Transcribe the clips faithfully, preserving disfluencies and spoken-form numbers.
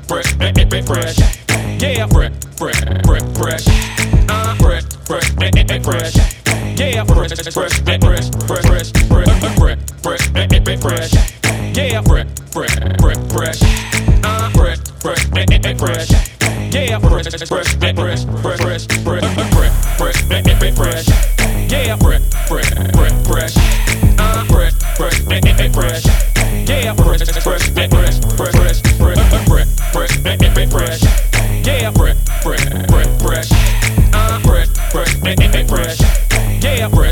fresh, fresh, yeah, fresh, fresh, fresh, fresh, uh, fresh, fresh, fresh, yeah, fresh, fresh, fresh, fresh, fresh, fresh, fresh, fresh, fresh, yeah, fresh, fresh, fresh, fresh, uh, fresh, fresh, fresh, yeah, fresh, fresh, fresh, fresh, fresh, fresh, fresh, fresh, fresh, yeah, fresh, fresh, fresh, fresh, uh, fresh, fresh, fresh, yeah, fresh, fresh, fresh, fresh, fresh, fresh, fresh, fresh, fresh, yeah, fresh, fresh, fresh, fresh, uh, fresh, fresh, fresh, yeah, fresh.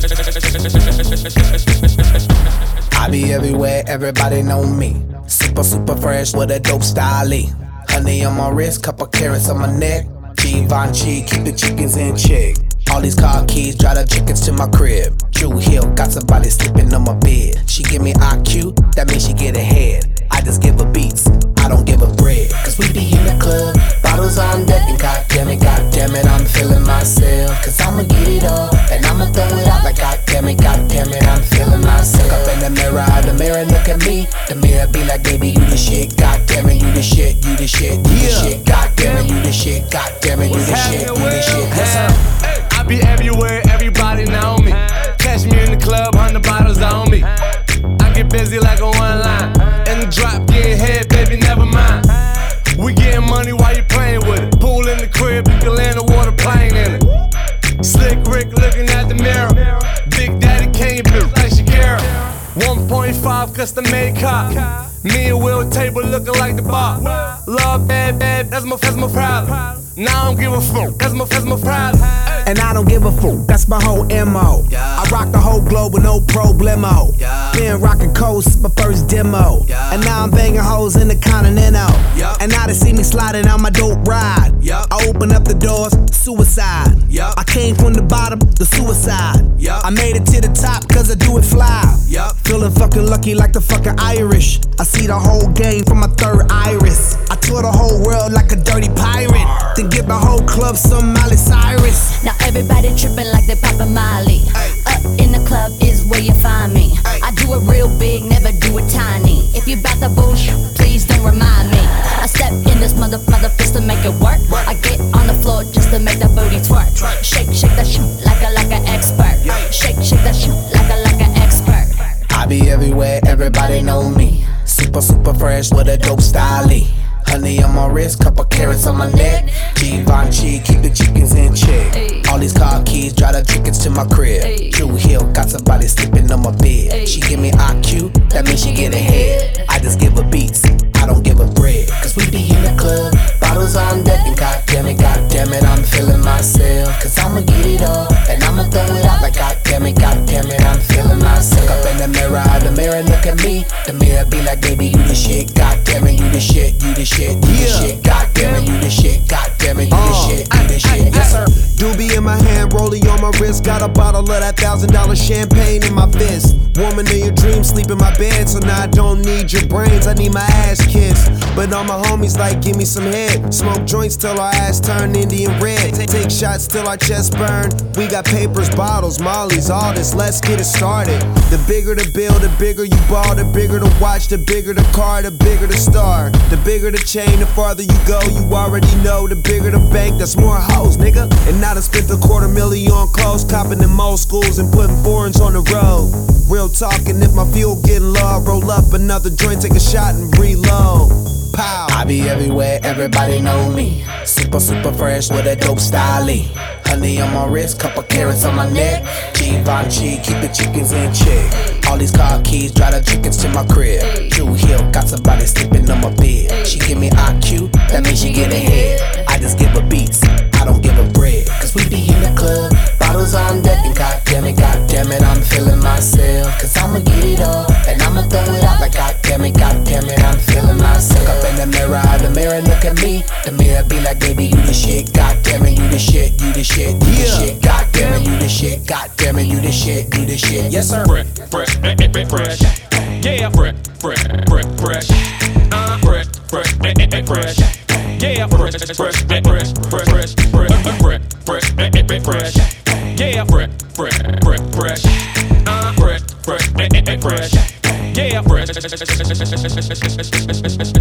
I be everywhere, everybody know me. Super, super fresh with a dope style. Honey on my wrist, couple carrots on my neck. Givenchy, keep the chickens in check. All these car keys, drive the chickens to my crib. Drew Hill, got somebody sleeping on my bed. She give me I Q, that means she get ahead. I just give her beats, I don't give her bread. Cause we be in the club, bottles on deck. And goddammit, goddammit, I'm feeling myself. Cause I'ma get it up, and I'ma throw it out like goddammit, goddammit, I'm feeling myself. Up in the mirror, the mirror look at me. The mirror be like, baby, you the shit. Goddammit, you the shit, you the shit, you the shit. Goddammit, you the shit, goddammit, you the shit, you the shit. Yes, sir. I be everywhere, everybody know me. Catch me in the club, hundred bottles on me. I get busy like a one line. In the drop, getting head, baby, never mind. We getting money while you playing with it. Pool in the crib, you can land a water plane in it. Slick Rick looking at the mirror. Big Daddy Kane built like Shakira. one point five custom made car. Me and Will table looking like the bar. Love bad, bad, that's my, that's my problem. Now I don't give a fuck, that's my, that's my problem. And I don't give a fuck, that's my whole M O. Yeah. I rock the whole globe with no problemo. Yeah. Been rockin' coast, my first demo. Yeah. And now I'm banging hoes in the Continental. Yep. And now they see me sliding on my dope ride. Yep. I open up the doors, suicide. Yep. I came from the bottom, the suicide. Yep. I made it to the top, cause I do it fly. Yep. Feeling fucking lucky like the fucking Irish. I see the whole game from my third iris. I tour the whole world like a dirty pirate. Then give the whole club some Miley Cyrus. Now everybody trippin' like they poppin' Miley. Up in the club is where you find me. I do it real big, never do it tiny. If you bout the bullshit, please don't remind me. I step in this mother mother fist to make it work. I get on the floor just to make that booty twerk. Shake, shake that shit like a like an expert. Shake, shake that shit like a like an expert. I be everywhere, everybody know me. Super, super fresh with a dope style. Honey on my wrist, couple carrots on my neck. Givenchy, keep the chickens in check. Ay. All these car keys, drive the chickens to my crib. Ay. Drew Hill, got somebody sleeping on my bed. Ay. She give me I Q, that means she get ahead. I just give her beats, I don't give her bread. Cause we be in the club, bottles on deck. And goddammit, goddammit, I'm feeling myself. Cause I'ma get it up, and I'ma throw it out like goddammit, goddammit, I'm feeling myself. Up in the mirror, the mirror look at me. The mirror be like, baby, you the shit. Goddammit, you the shit, you the shit. You the yeah. shit, goddammit, you the shit, goddammit, you the uh, shit, you the shit, yes sir. Doobie in my hand, rollie on my wrist, got a bottle of that thousand dollar champagne in my fist. Woman in your dreams, sleep in my bed, so now I don't need your brains, I need my ass kissed. But all my homies like, give me some head. Smoke joints till our ass turn Indian red. Take shots till our chest burn. We got papers, bottles, mollies, all this, let's get it started. The bigger the bill, the bigger you ball, the bigger the watch, the bigger the car, the bigger the star. The bigger the chain, the farther you go, you already know. The bigger the bank, that's more hoes, nigga. And now I spent a quarter million on clothes, copping them old schools and putting foreigns on the road. Real talking, if my fuel getting low, roll up another joint, take a shot and reload. Pow. I be everywhere, everybody know me. Super, super fresh with a dope style. Honey on my wrist, couple carrots on my neck. Givenchy, keep the chickens in check. All these car keys, drive the chickens to my crib. Drew Hill, got somebody sleeping on my bed. She give me I Q, that means she get ahead. I just give her beats, I don't give her bread. Cause we be in the club, bottles on deck. And goddammit, goddammit, I'm feeling myself. Cause I'ma get it up, and I'ma throw it out like goddammit, goddammit, I'm feeling myself. Up in the mirror, the mirror look at me. The mirror be like, baby, you the shit. Goddammit, you the shit, you the shit, you the shit. Goddammit, you the shit. Goddammit, you the shit, you the shit. Yes sir. Fresh, fresh, fresh, yeah, fresh, fresh, fresh, fresh, uh, fresh, fresh, fresh, yeah, fresh, fresh, fresh, fresh, fresh, fresh, fresh, fresh, fresh, yeah, fresh, fresh, fresh, fresh, uh, fresh, fresh, fresh, yeah, fresh.